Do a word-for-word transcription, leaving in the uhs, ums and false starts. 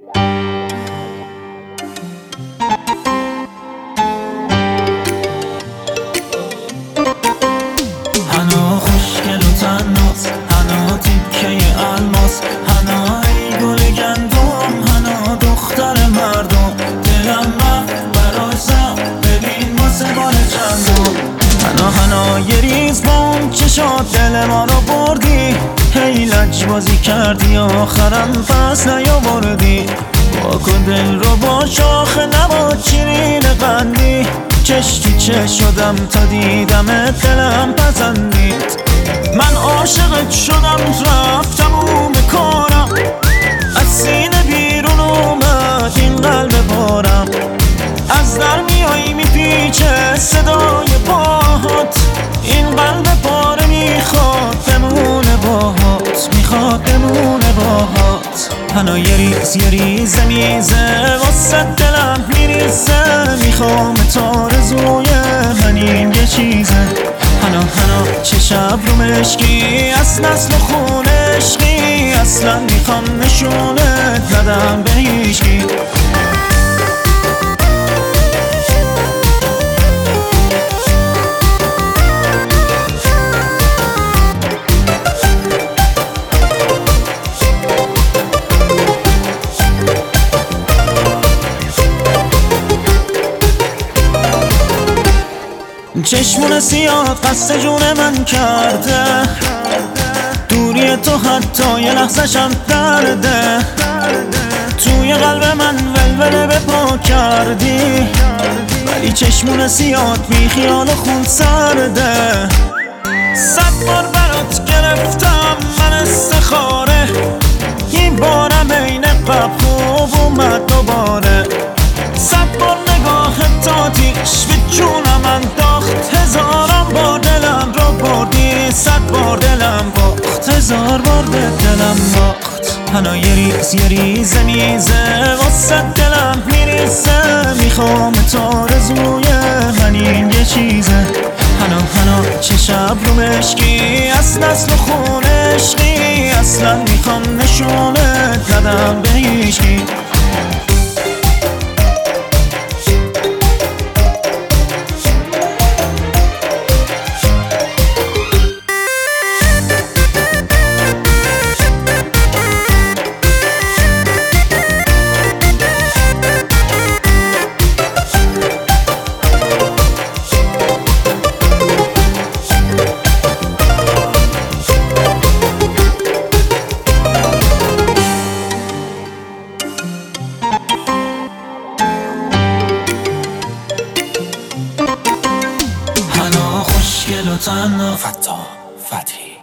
هنا خوشگل و تناس، هنا تیکه الماس، هنا ای گل گندم، هنا دختر مردم. دلم رفت برای سر، ببین واسه بار چندم. هنا هنا یه ریز بام چشات دل ما رو بردی، هی لج بازی کردی آخرم پس نیاوردی. واکن دل رو با شاخ نبات شیرین قندی، چش تو چش شدم تا دیدمت دلم پسندید. من عاشقت شدم رفتم اون کارم، از سینه بیرون اومد این قلب پارم. از در میایی میپیچه صدای پاهات، این قلب پاره میخواد بمونه باهات، میخواد بمونه باهات. هنا یه ریز یه ریزه میزه واسه دلم میریزه، میخوام تارزوی من این یه چیزه. هنا هنا چه شب رو مشکی از نسل و خون عشقی، اصلا میخوام نشونت ندم به هیچکی. چشمون سیاد قصد جون من کرده، دوری تو حتی یه لحظه‌شم درده. توی قلب من ولوله به پا کردی، ولی چشمون سیاد بی خیال خون سرده. صد بار برات گرفتم من استخاره، این بارم این قبل خوب اومد دوباره. صد بار نگاه تا تیش به جونم انداخت، هزارم بار دلم رو بردی، صد بار دلم باخت، هزار بار به دلم باخت. هنا یه ریز یه ریزه میزه واسه دلم میریزه، میخوام تارزوی من این یه چیزه. هنا هنا چه شب رو مشکی از نسل و خون عشقی، اصلا میخوام نشونت ندم به هیچکی. هنا خوشگل و تنها، فتا فتحی.